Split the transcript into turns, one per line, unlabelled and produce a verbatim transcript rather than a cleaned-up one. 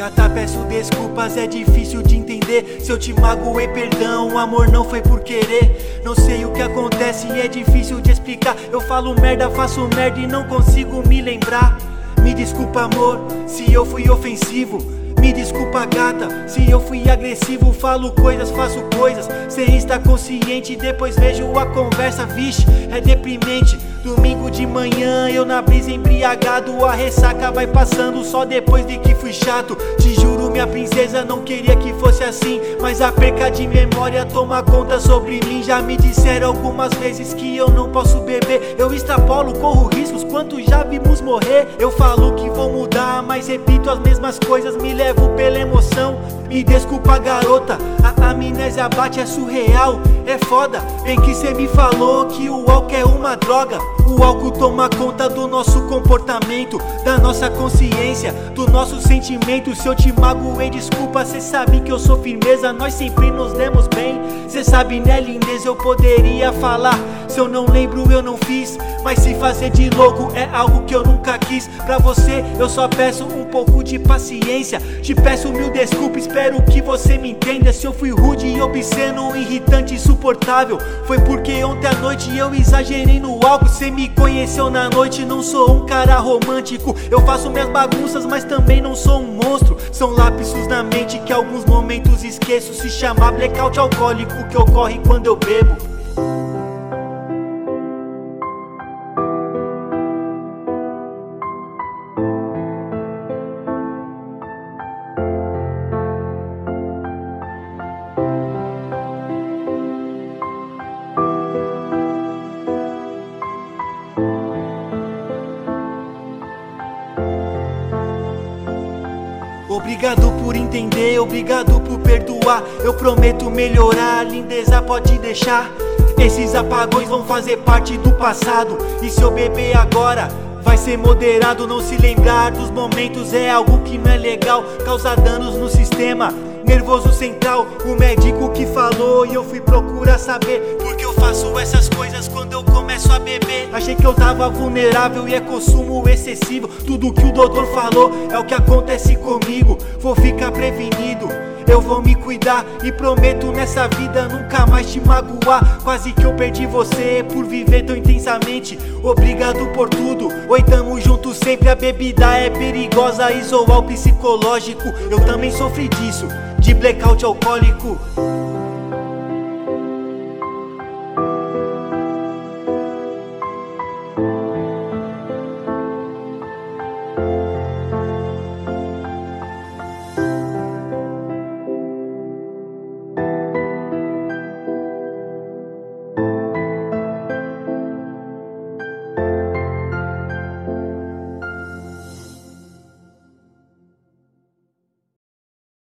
Gata, peço desculpas, é difícil de entender. Se eu te magoei, perdão, o amor não foi por querer. Não sei o que acontece e é difícil de explicar. Eu falo merda, faço merda e não consigo me lembrar. Me desculpa, amor, se eu fui ofensivo. Me desculpa, gata, se eu fui agressivo. Falo coisas, faço coisas sem estar consciente. Depois vejo a conversa, vixe, é deprimente. Domingo de manhã, eu na brisa embriagado. A ressaca vai passando só depois de que fui chato. Te juro, minha princesa, não queria que fosse assim, mas a perca de memória toma conta sobre mim. Já me disseram algumas vezes que eu não posso beber. Eu extrapolo, corro riscos, quantos já vimos morrer. Eu falo que vou mudar, mas repito as mesmas coisas. Me levo pela emoção, me desculpa, garota, a amnésia bate, é surreal, é foda. Bem que cê me falou que o álcool é uma droga. O álcool toma conta do nosso comportamento, da nossa consciência, do nosso sentimento. Se eu te magoei, desculpa, cê sabe que eu sou firmeza. Nós sempre nos demos bem, cê sabe, né, lindeza? Eu poderia falar, se eu não lembro eu não fiz, mas se fazer de louco é algo que eu nunca quis. Pra você eu só peço um pouco de paciência. Te peço mil desculpas, espero que você me entenda. Se eu fui rude e obsceno, irritante, insuportável, foi porque ontem à noite eu exagerei no álcool. Cê me conheceu na noite, não sou um cara romântico. Eu faço minhas bagunças, mas também não sou um monstro. São lapsos na mente que alguns momentos esqueço. Se chama blackout alcoólico, que ocorre quando eu bebo. Obrigado por entender, obrigado por perdoar. Eu prometo melhorar, lindeza pode deixar. Esses apagões vão fazer parte do passado. E se eu beber agora, vai ser moderado. Não se lembrar dos momentos é algo que não é legal, causa danos no sistema nervoso central. O médico que falou e eu fui procurar saber porque eu faço essas coisas quando eu começo a beber. Achei que eu tava vulnerável e é consumo excessivo. Tudo que o doutor falou é o que acontece comigo. Vou ficar prevenido, eu vou me cuidar e prometo nessa vida nunca mais te magoar. Quase que eu perdi você por viver tão intensamente. Obrigado por tudo, oi, tamo junto sempre. A bebida é perigosa, isolar o psicológico. Eu também sofri disso, de blackout alcoólico.